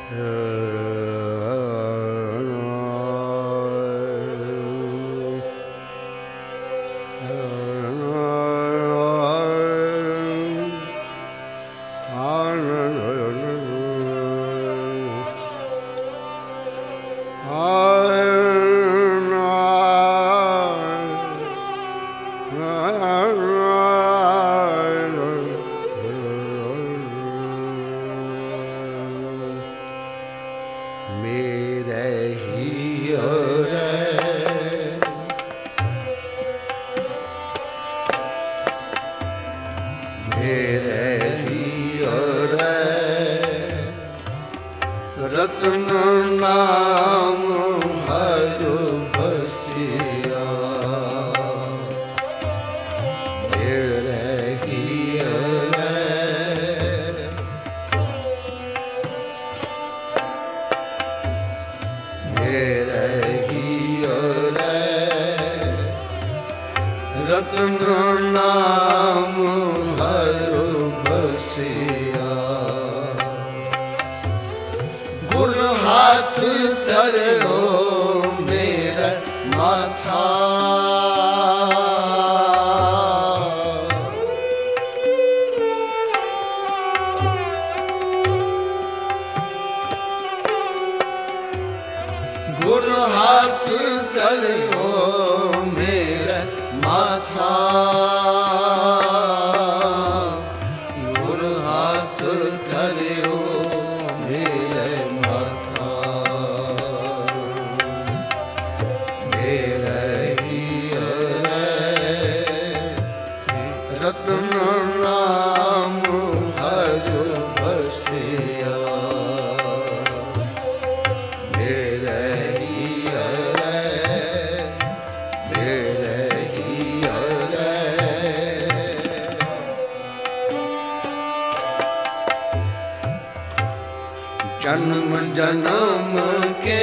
जन्म जन्म के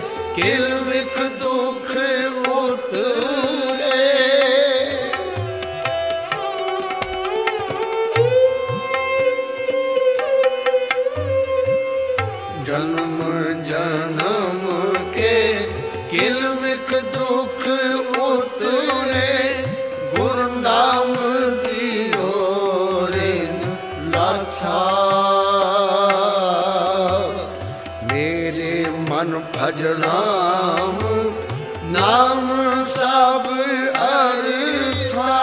किल विख दुख उतरे, जन्म जन्म के किल विख दुख उतरे, गुरु नाम दियो रिन लाथा। मन भजनाम नाम सब अर्था,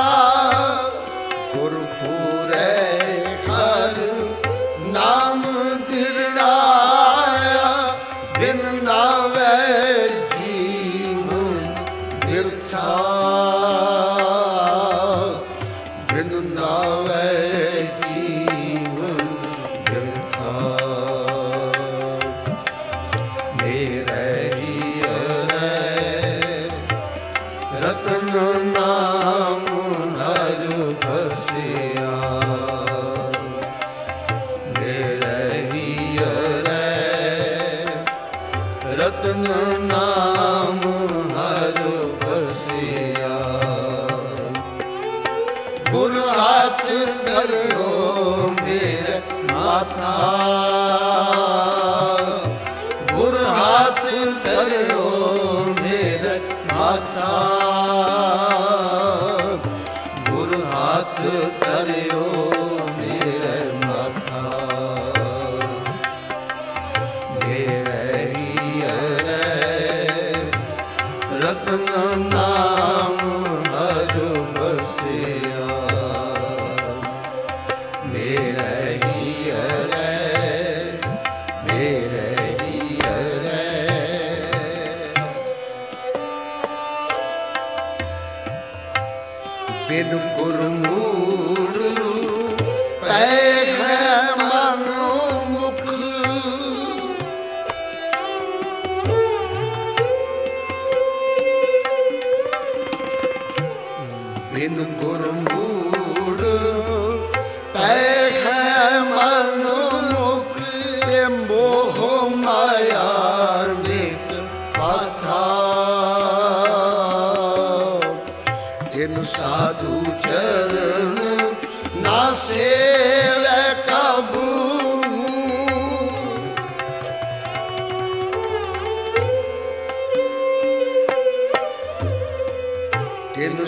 गुरपुरे हर नाम दिरड़ाया, बिन नावे जीवन बिरथा, बिन नावे जीवन बिरथा। रतन नाम हर बसिया, मेरे हिय रतन नाम हर बसिया। गुरु हाथ धरियो मेरे माथा, गुरु हाथ धरियो मेरे माथा, गुरु हाथ धरियो मेरे माथा। मेरे हिय रतन नाम हर बसिया, मेरे हिय मेरे बिन गुरमूल पै है मनो मुख, बिन गुरमूल पै है मनो मुख, मोह माया नित पाथा। इन साधु चरण ना सेवै काबू,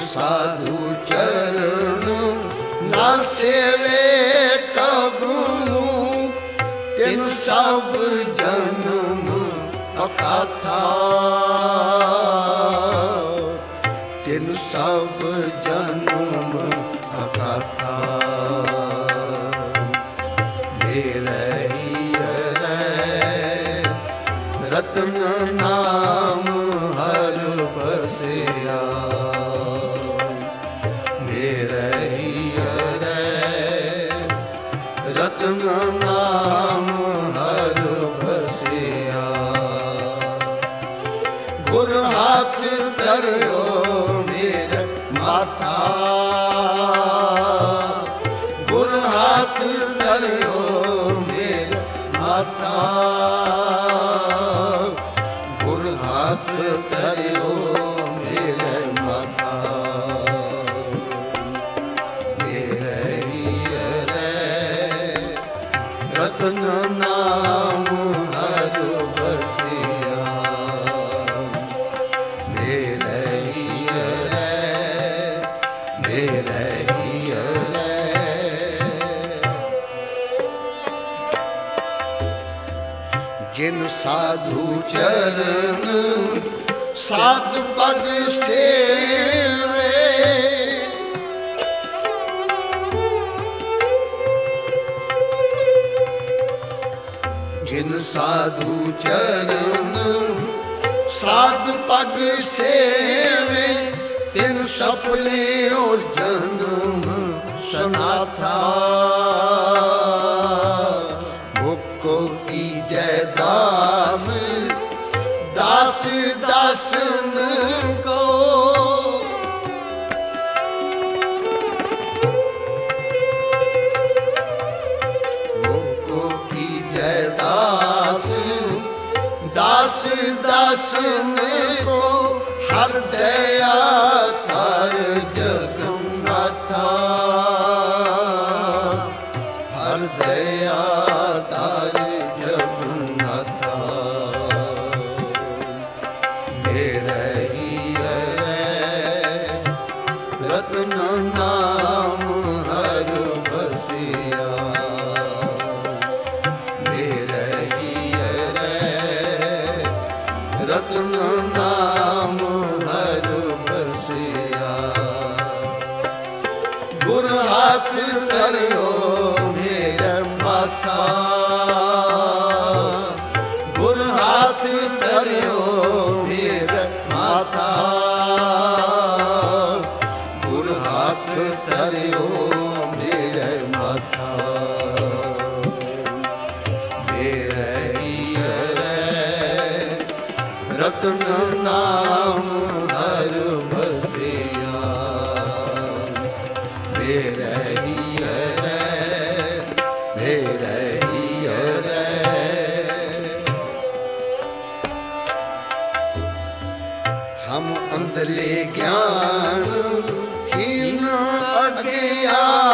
साधु चरण ना सेवे कबू तिन सब जन्म अकाथा तिन सब जन्म अकाथा मेरे रतन नाम हर बसिया मेरे रतन नाम हर बसिया गुर हाथ धरियो मेरे माथा गुर हाथ धरियो मेरे माथा हाथ धरियो मेरे माथा मेरे रतन नाम हर बसिया मेरे जिन साधु चरण साध पग सेवे जिन साधु चरण साध पग सेवे तिन सफले जन्म सनाथा मुको की जय दास दास दासन को मुको की जय दास दास दासन को हर दया थार जगन्नाथा हर दया तार जगन्नाथा मेरे रतन नाम हर बसिया मेरे रतन नाम हर बसिया गुर हाथ धरियो मेरे माथा गुर हाथ धरियो मेरे माथा गुर हाथ धरियो मेरे माथा मेरे रतन नाम हर बसिया मेरे हम अंधले ज्ञान हीन अज्ञानी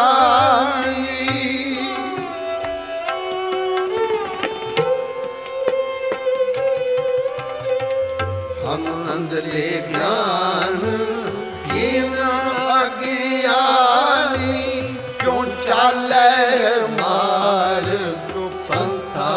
हम अंधले ज्ञान हीन अज्ञानी क्यों चाले मार्ग पंथा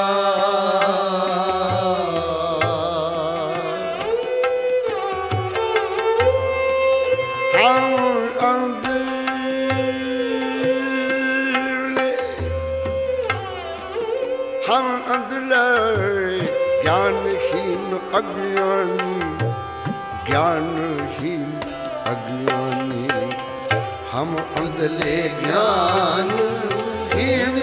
हम अंधले ज्ञानहीन अज्ञानी ज्ञानहीन अज्ञानी हम अंधले ज्ञानहीन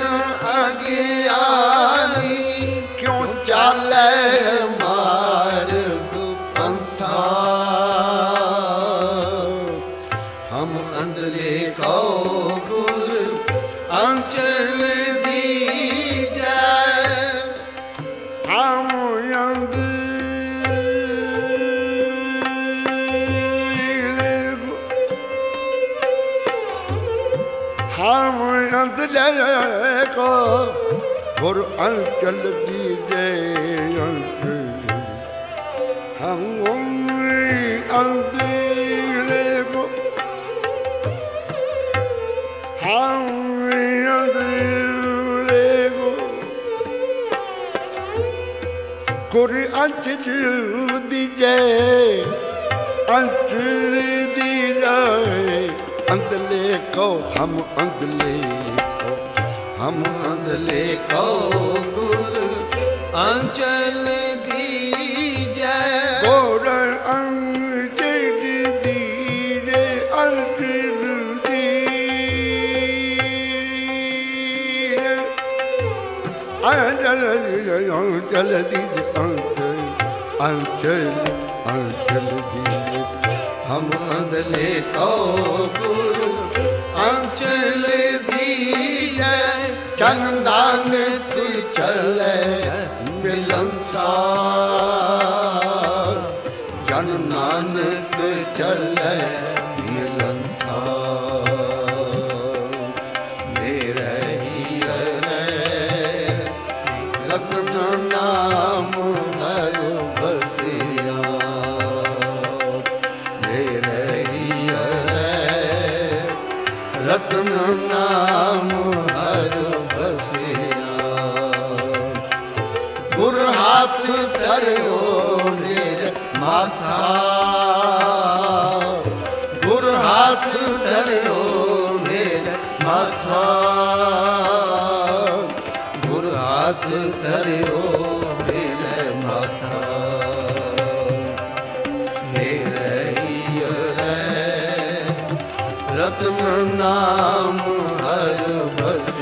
अज्ञानी क्यों चाले मार्ग पंथा हम अंधले को गुर अंचल हम अंधले को गुर अंचल दीजे हम अंधले को गुर अंचल दी जय अंचल दी जाए अंदले को हम अंदले को हम अंदले को गुर अंचल दी जय गुर अंचल दी जय अंचल दी अंचल दी अंचल अंचल दी हम अंदले को गुरु अंचल दी जय चंदन तू चले मिलन सा जन नानक चले मिलन था मेरे हियरे रत्न नाम हरो बसिया मेरे हियरे रत्न नाम हरो बसिया गुर हाथ धरो मेरे माथा गुर हाथ धरो मेरे माथा गुर हाथ धरो मेरे माथा मेरे हियरे रत्न नाम हर बस